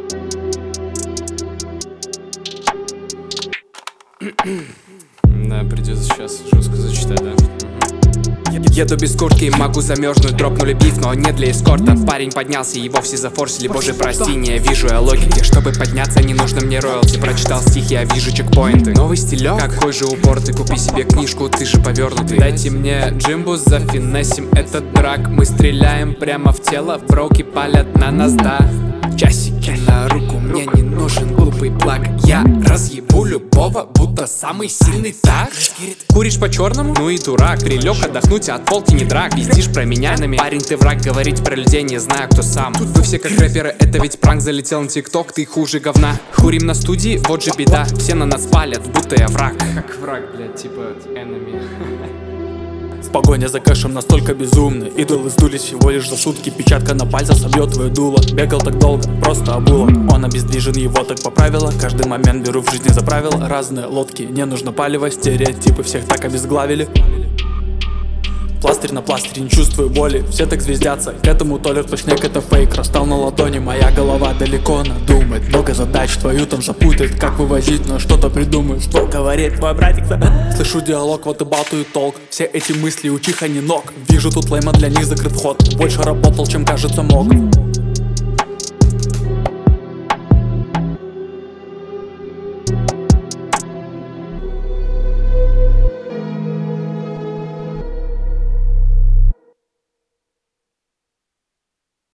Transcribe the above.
Да, придется сейчас жестко зачитать, да. Еду без куртки и могу замерзнуть, дропнули биф, но не для эскорта. Парень поднялся и вовсе зафорсили, боже прости, не вижу я логики. Чтобы подняться, не нужно мне роялти. Прочитал стих, я вижу чекпоинты. Новый стилек, какой же упор, ты купи себе книжку, ты же повернутый. Дайте мне джимбу, зафинесим этот драк. Мы стреляем прямо в тело, броуки палят на нас, да. Часики на руку, мне не нужен глупый плаг. Я разъебу любого, будто самый сильный, так? Куришь по-черному? Ну и дурак. Прилег отдохнуть, а от полки не драк. Пиздишь про меня нами? Парень, ты враг, говорить про людей не знаю, кто сам. Тут вы все как рэперы, это ведь пранк. Залетел на тикток, ты хуже говна. Хурим на студии, вот же беда. Все на нас палят, будто я враг. Как враг, блядь, типа enemy. Погоня за кэшем настолько безумная. Идолы сдулись всего лишь за сутки. Печатка на пальцах собьет твое дуло. Бегал так долго, просто обуло. Он обездвижен, его так поправило. Каждый момент беру в жизни за правило. Разные лодки, не нужно палево. Стереотипы всех так обезглавили. Пластырь на пластыре, не чувствую боли. Все так звездятся, к этому толер, то снег это фейк. Расстал на ладони, моя голова далеко надумает. Много задач, твою там запутает. Как вывозить, но что-то придумаю. Что говорит мой братик? Слышу диалог, вот и болтают толк. Все эти мысли, учиха не ног. Вижу тут лейма, для них закрыт вход. Больше работал, чем кажется мог.